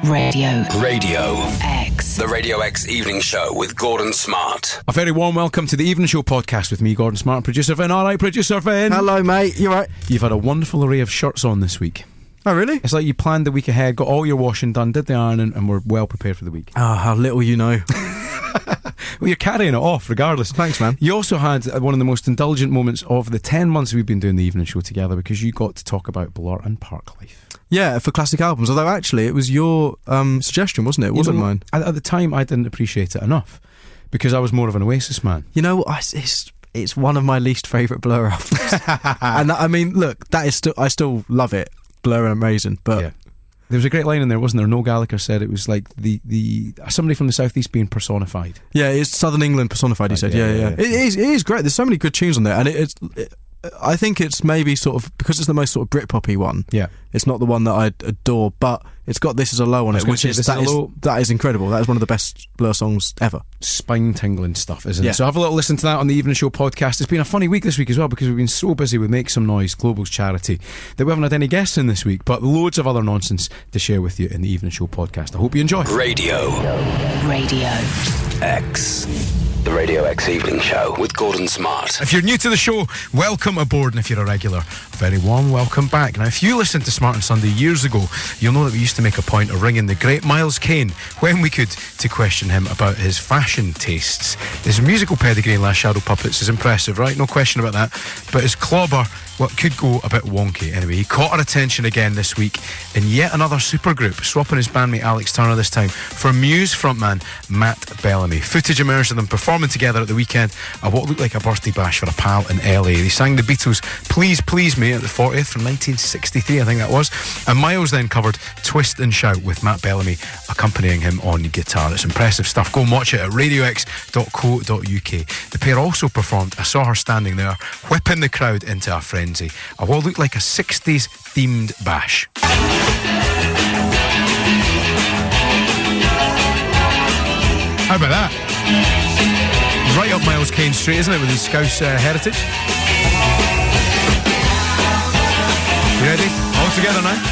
Radio X. The Radio X Evening Show with Gordon Smart. A very warm welcome to the Evening Show podcast with me, Gordon Smart, producer Vin. Alright, producer Vin. Hello, mate. You right? You've had a wonderful array of shirts on this week. Oh, really? It's like you planned the week ahead, got all your washing done, did the ironing, and were well prepared for the week. Oh, how little you know. Well, you're carrying it off regardless. Thanks, man. You also had one of the most indulgent moments of the 10 months we've been doing the Evening Show together, because you got to talk about Blur and Parklife. Yeah, for classic albums. Although actually it was your suggestion, wasn't it? It wasn't mine. At the time I didn't appreciate it enough because I was more of an Oasis man. You know, it's one of my least favourite Blur albums. And I mean, look, that is I still love it. Blur are amazing, but... Yeah. There was a great line in there, wasn't there? Noel Gallagher said it was like the somebody from the southeast being personified. Yeah, it's Southern England personified, he said. Yeah. It is great. There's so many good tunes on there, and I think it's maybe sort of, because it's the most sort of Britpoppy one. Yeah, it's not the one that I adore, but it's got This Is a Low on it, which is that is incredible. That is one of the best Blur songs ever. Spine-tingling stuff, isn't it? So have a little listen to that on the Evening Show podcast. It's been a funny week this week as well, because we've been so busy with Make Some Noise, Global's charity, that we haven't had any guests in this week, but loads of other nonsense to share with you in the Evening Show podcast. I hope you enjoy. Radio X. The Radio X Evening Show with Gordon Smart. If you're new to the show, welcome aboard, and if you're a regular, a very warm welcome back. Now, if you listened to Smart on Sunday years ago, you'll know that we used to make a point of ringing the great Miles Kane when we could to question him about his fashion tastes. His musical pedigree in Last Shadow Puppets is impressive, right? No question about that. But his clobber, what could go a bit wonky. Anyway, he caught our attention again this week in yet another supergroup, swapping his bandmate Alex Turner this time for Muse frontman Matt Bellamy. Footage emerged of them performing together at the weekend at what looked like a birthday bash for a pal in LA. They sang the Beatles' Please Please Me at the 40th from 1963, I think that was, and Miles then covered Twist and Shout with Matt Bellamy accompanying him on guitar. It's impressive stuff. Go and watch it at radiox.co.uk. The pair also performed I Saw Her Standing There, whipping the crowd into a frenzy at what looked like a 60s themed bash. How about that? Right up Miles Kane Street, isn't it, with his Scouse heritage? You ready? All together now?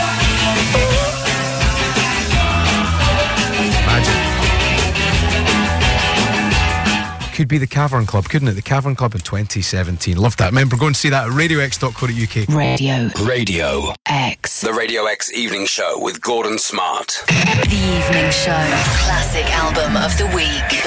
Magic. Could be the Cavern Club, couldn't it? The Cavern Club in 2017. Love that. Remember, go and see that at radiox.co.uk. Radio X. The Radio X Evening Show with Gordon Smart. The Evening Show. Classic album of the week.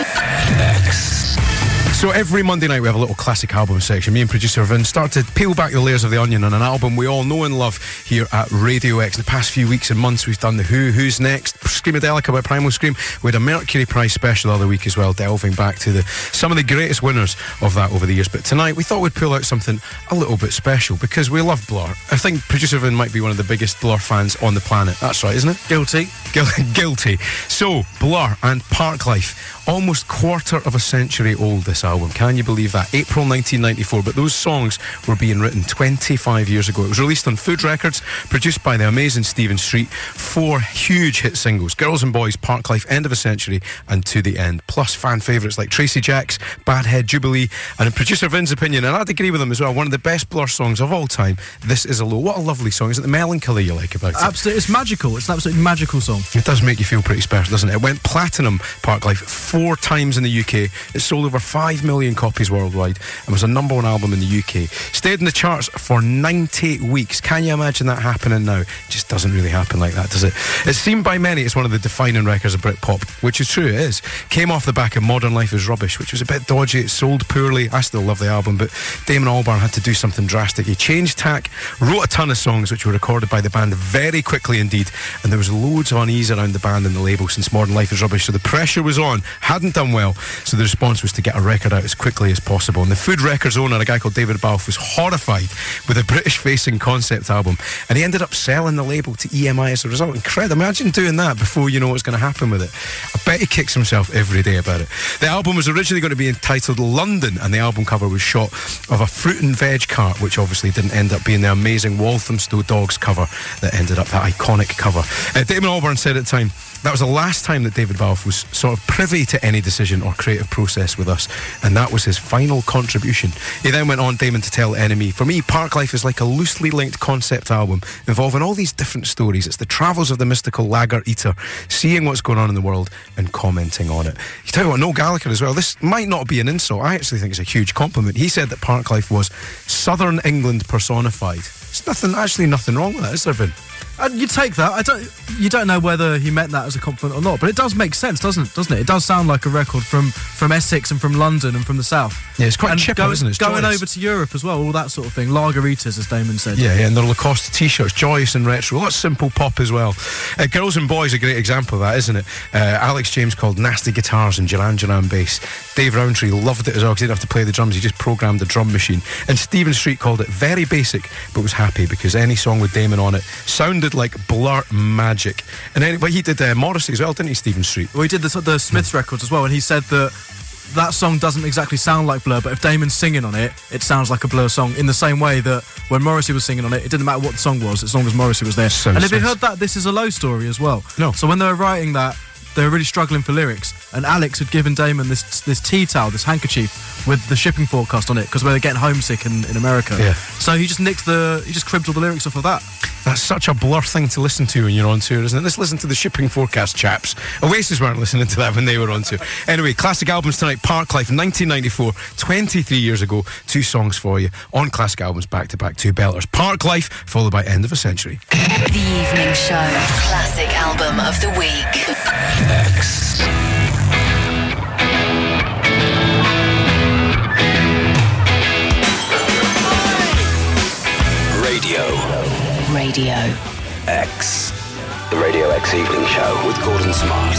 X. So every Monday night we have a little classic album section. Me and producer Vin start to peel back the layers of the onion on an album we all know and love here at Radio X. In the past few weeks and months we've done the Who's Next, Screamadelica about Primal Scream. We had a Mercury Prize special the other week as well, delving back to some of the greatest winners of that over the years. But tonight we thought we'd pull out something a little bit special, because we love Blur. I think producer Vin might be one of the biggest Blur fans on the planet. That's right, isn't it? Guilty. Guilty. So, Blur and Parklife. Almost quarter of a century old, this album. Can you believe that? April 1994, but those songs were being written 25 years ago. It was released on Food Records, produced by the amazing Stephen Street. 4 huge hit singles: Girls and Boys, Parklife, End of a Century, and To the End. Plus fan favourites like Tracy Jacks, Bad Head, Jubilee, and in producer Vin's opinion, and I'd agree with him as well, one of the best Blur songs of all time, This Is a Low. What a lovely song. Is it the melancholy you like about it? Absolutely. It's magical. It's an absolutely magical song. It does make you feel pretty special, doesn't it? It went platinum, Parklife, 4 times in the UK. It sold over 5 million copies worldwide and was a number 1 album in the UK. Stayed in the charts for 90 weeks. Can you imagine that happening now? It just doesn't really happen like that, does it? It's seen by many as one of the defining records of Britpop, which is true, it is. Came off the back of Modern Life is Rubbish, which was a bit dodgy. It sold poorly. I still love the album, but Damon Albarn had to do something drastic. He changed tack, wrote a ton of songs which were recorded by the band very quickly indeed, and there was loads of unease around the band and the label since Modern Life is Rubbish, so the pressure was on. Hadn't done well, so the response was to get a record out as quickly as possible. And the Food Records owner, a guy called David Balfe, was horrified with a British-facing concept album, and he ended up selling the label to EMI as a result. Incredible. Imagine doing that before you know what's going to happen with it. I bet he kicks himself every day about it. The album was originally going to be entitled London, and the album cover was shot of a fruit and veg cart, which obviously didn't end up being the amazing Walthamstow Dogs cover that ended up that iconic cover. Damon Albarn said at the time, that was the last time that David Balfe was sort of privy to any decision or creative process with us. and that was his final contribution. He then went on, Damon, to tell NME, "For me, Parklife is like a loosely linked concept album involving all these different stories. It's the travels of the mystical lager eater, seeing what's going on in the world and commenting on it." You tell you what, Noel Gallagher as well, this might not be an insult, I actually think it's a huge compliment. He said that Parklife was Southern England personified. There's nothing wrong with that, is there, Vin? You take that. You don't know whether he meant that as a compliment or not, but it does make sense, doesn't it? It does sound like a record from Essex and from London and from the south. Yeah, it's quite chipper, isn't it? It's going joyous. over to Europe as well, all that sort of thing. Lageritas, as Damon said. Yeah, and their Lacoste t-shirts, joyous and retro. That's simple pop as well. Girls and Boys, a great example of that, isn't it? Alex James called Nasty Guitars and Duran Duran bass. Dave Rowntree loved it as well because he didn't have to play the drums, he just programmed the drum machine. And Stephen Street called it very basic, but was happy because any song with Damon on it sounded like Blur magic. But he did Morrissey as well, didn't he, Stephen Street? Well, he did the Smiths records as well, and he said that song doesn't exactly sound like Blur, but if Damon's singing on it, it sounds like a Blur song, in the same way that when Morrissey was singing on it, it didn't matter what the song was, as long as Morrissey was there. And have you heard that This Is a Low story as well? No. So when they were writing that, they were really struggling for lyrics, and Alex had given Damon this tea towel, this handkerchief with the shipping forecast on it, because they were getting homesick in America. Yeah. So he just cribbed all the lyrics off of that. That's such a Blur thing to listen to when you're on tour, isn't it? Let's listen to the shipping forecast, chaps. Oasis weren't listening to that when they were on tour. Anyway, classic albums tonight. Parklife, 1994, 23 years ago. 2 songs for you on classic albums, back-to-back, 2 belters. Parklife, followed by End of a Century. The Evening Show. Classic album of the week. X. Radio X. The Radio X Evening Show with Gordon Smart.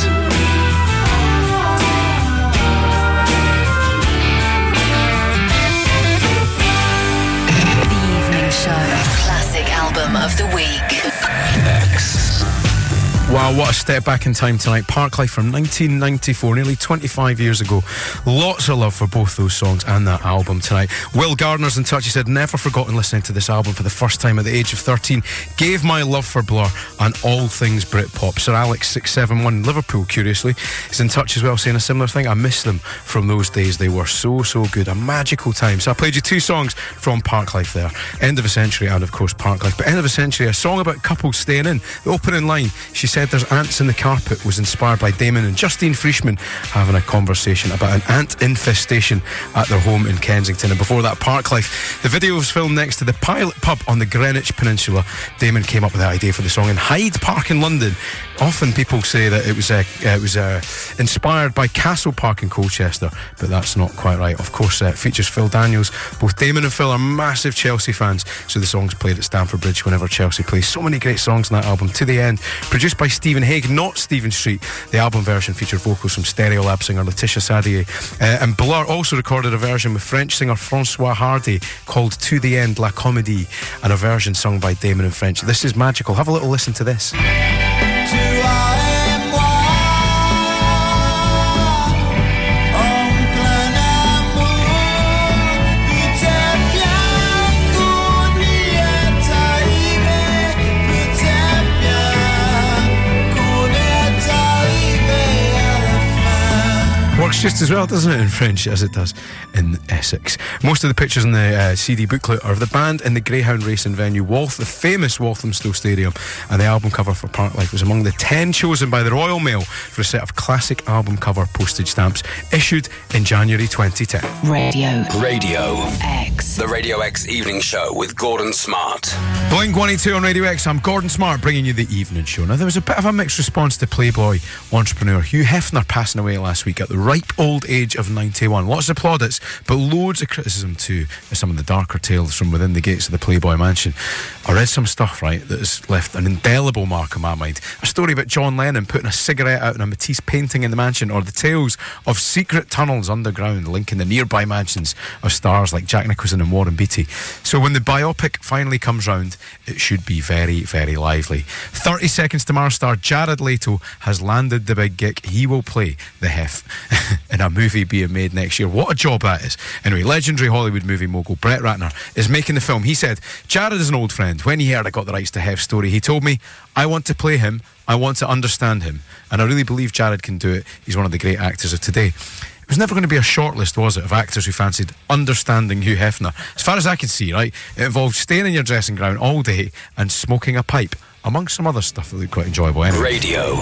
The Evening Show. Classic album of the week. X. Wow, what a step back in time tonight. Parklife from 1994, nearly 25 years ago. Lots of love for both those songs and that album tonight. Will Gardner's in touch. He said, "Never forgotten listening to this album for the first time at the age of 13. Gave my love for Blur and all things Britpop." Sir Alex 671 Liverpool, curiously, is in touch as well, saying a similar thing. "I miss them from those days. They were so good. A magical time." So I played you 2 songs from Parklife there. End of a Century and, of course, Parklife. But End of a Century, a song about couples staying in. The opening line, she said, "There's ants in the carpet," was inspired by Damon and Justine Frischmann having a conversation about an ant infestation at their home in Kensington. And before that, Parklife. The video was filmed next to the Pilot pub on the Greenwich Peninsula. Damon came up with the idea for the song in Hyde Park in London. Often people say that it was inspired by Castle Park in Colchester, but that's not quite right. Of course, it features Phil Daniels. Both Damon and Phil are massive Chelsea fans, so the song's played at Stamford Bridge whenever Chelsea plays. So many great songs in that album. To the End, produced by Stephen Hague, not Stephen Street. The album version featured vocals from Stereolab singer Laetitia Sadier. And Blur also recorded a version with French singer François Hardy called To the End, La Comédie, and a version sung by Damon in French. This is magical. Have a little listen to this. Works just as well, doesn't it, in French as it does in Essex. Most of the pictures in the CD booklet are of the band in the Greyhound racing venue the famous Walthamstow Stadium, and the album cover for Parklife was among the 10 chosen by the Royal Mail for a set of classic album cover postage stamps issued in January 2010. Radio X. The Radio X Evening Show with Gordon Smart. Blink 182 on Radio X. I'm Gordon Smart, bringing you the Evening Show. Now, there was a bit of a mixed response to Playboy entrepreneur Hugh Hefner passing away last week at the ripe old age of 91. Lots of plaudits, but loads of criticism too of some of the darker tales from within the gates of the Playboy mansion. I read some stuff, right, that has left an indelible mark on my mind. A story about John Lennon putting a cigarette out in a Matisse painting in the mansion, or the tales of secret tunnels underground linking the nearby mansions of stars like Jack Nicholson and Warren Beatty. So when the biopic finally comes round, it should be very, very lively. 30 Seconds to Mars star Jared Leto has landed the big gig. He will play the Hef in a movie being made next year. What a job that is. Anyway, legendary Hollywood movie mogul Brett Ratner is making the film. He said, "Jared is an old friend. When he heard I got the rights to Hef's story, he told me, I want to play him, I want to understand him. And I really believe Jared can do it. He's one of the great actors of today." It was never going to be a shortlist, was it, of actors who fancied understanding Hugh Hefner. As far as I could see, right, it involved staying in your dressing gown all day and smoking a pipe, amongst some other stuff that looked quite enjoyable anyway. Radio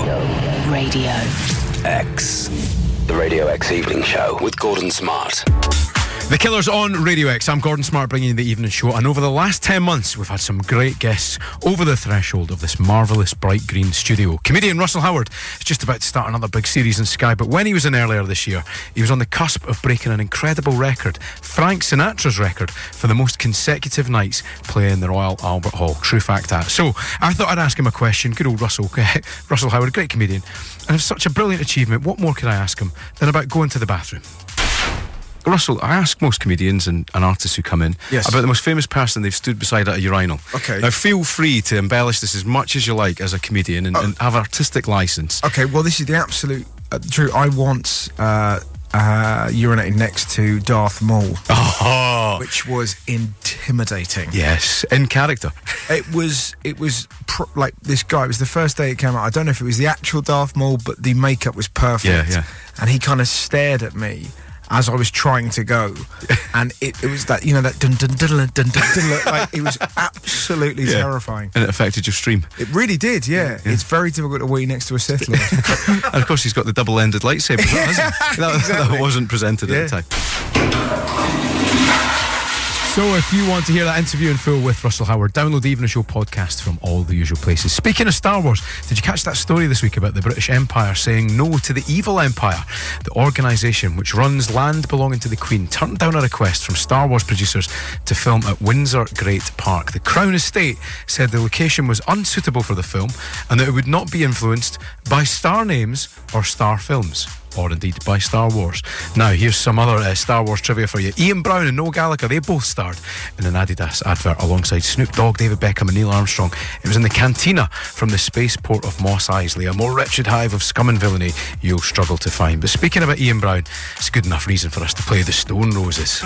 X. The Radio X Evening Show with Gordon Smart. The Killers on Radio X. I'm Gordon Smart, bringing you the evening show, and over the last 10 months we've had some great guests over the threshold of this marvellous bright green studio. Comedian Russell Howard is just about to start another big series in Sky, but when he was in earlier this year, he was on the cusp of breaking an incredible record, Frank Sinatra's record, for the most consecutive nights playing the Royal Albert Hall. True fact that. So I thought I'd ask him a question. Good old Russell Howard, great comedian, and it's such a brilliant achievement. What more could I ask him than about going to the bathroom? Russell, I ask most comedians and artists who come in about the most famous person they've stood beside at a urinal. Okay. Now, feel free to embellish this as much as you like as a comedian and have artistic licence. Okay, well, this is the absolute truth. I once urinated next to Darth Maul, which was intimidating. Yes, in character. It was like this guy. It was the first day it came out. I don't know if it was the actual Darth Maul, but the makeup was perfect. Yeah. And he kind of stared at me as I was trying to go, and it was that, you know, that dun dun dun dun dun dun, like, it was absolutely terrifying. And it affected your stream. It really did, yeah. It's very difficult to wee next to a Sith Lord. And of course he's got the double-ended lightsaber, hasn't he? That wasn't presented at the time. So if you want to hear that interview in full with Russell Howard, download the Evening Show podcast from all the usual places. Speaking of Star Wars, did you catch that story this week about the British Empire saying no to the Evil Empire? The organisation which runs land belonging to the Queen turned down a request from Star Wars producers to film at Windsor Great Park. The Crown Estate said the location was unsuitable for the film and that it would not be influenced by star names or star films, or indeed by Star Wars. Now, here's some other Star Wars trivia for you. Ian Brown and Noel Gallagher, they both starred in an Adidas advert alongside Snoop Dogg, David Beckham and Neil Armstrong. It was in the cantina from the spaceport of Mos Eisley, a more wretched hive of scum and villainy you'll struggle to find. But speaking about Ian Brown, it's a good enough reason for us to play the Stone Roses.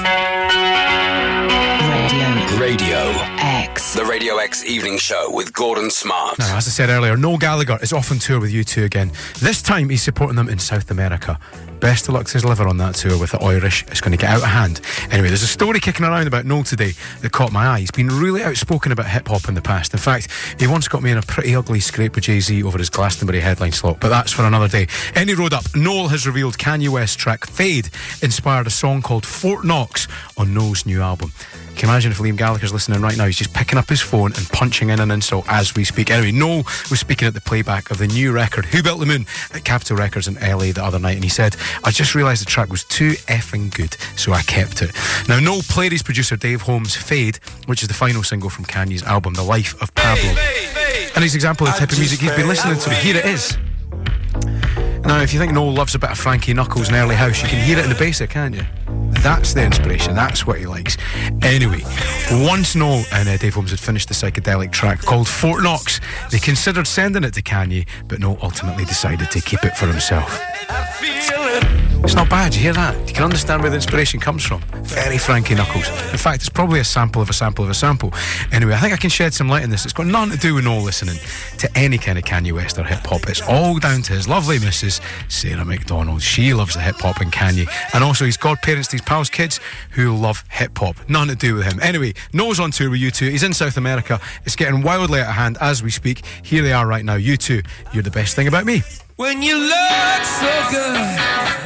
Radio X. The Radio X Evening Show with Gordon Smart. Now, as I said earlier, Noel Gallagher is off on tour with U2 again. This time he's supporting them in South America. Best of luck to his liver on that tour with the Irish. It's going to get out of hand. Anyway, there's a story kicking around about Noel today that caught my eye. He's been really outspoken about hip-hop in the past. In fact, he once got me in a pretty ugly scrape with Jay-Z over his Glastonbury headline slot, but that's for another day. Any road up, Noel has revealed Kanye West's track Fade inspired a song called Fort Knox on Noel's new album. Can you imagine if Liam Gallagher's listening right now? He's just picking up his phone and punching in an insult as we speak. Anyway, Noel was speaking at the playback of the new record, Who Built the Moon, at Capitol Records in LA the other night, and he said, I just realised the track was too effing good, so I kept it. Now, Noel played his producer Dave Holmes' Fade, which is the final single from Kanye's album, The Life of Pablo. And his example of the type of music he's been listening to. Here it is. Now, if you think Noel loves a bit of Frankie Knuckles and Early House, you can hear it in the basic, can't you? That's the inspiration, that's what he likes. Anyway, once Noel and Dave Holmes had finished the psychedelic track called Fort Knox, they considered sending it to Kanye, but Noel ultimately decided to keep it for himself. It's not bad, you hear that? You can understand where the inspiration comes from. Very Frankie Knuckles. In fact, it's probably a sample of a sample of a sample. Anyway, I think I can shed some light on this. It's got nothing to do with Noel listening to any kind of Kanye West or hip-hop. It's all down to his lovely missus, Sarah McDonald. She loves the hip-hop and Kanye. And also his godparents to his pals' kids who love hip-hop. Nothing to do with him. Anyway, Noel's on tour with U2. He's in South America. It's getting wildly out of hand as we speak. Here they are right now. U2, you're the best thing about me. When you look so good.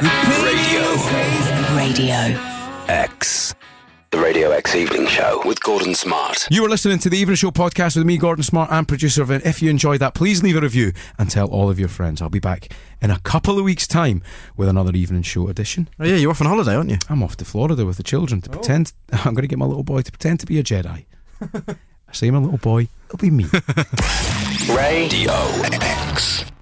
Radio X. The Radio X Evening Show with Gordon Smart. You are listening to the Evening Show podcast with me, Gordon Smart, and producer of it. If you enjoyed that, please leave a review and tell all of your friends. I'll be back in a couple of weeks' time with another Evening Show edition. Oh yeah, you're off on holiday, aren't you? I'm off to Florida with the children to pretend. I'm going to get my little boy to pretend to be a Jedi. I say my little boy, it'll be me. Radio X.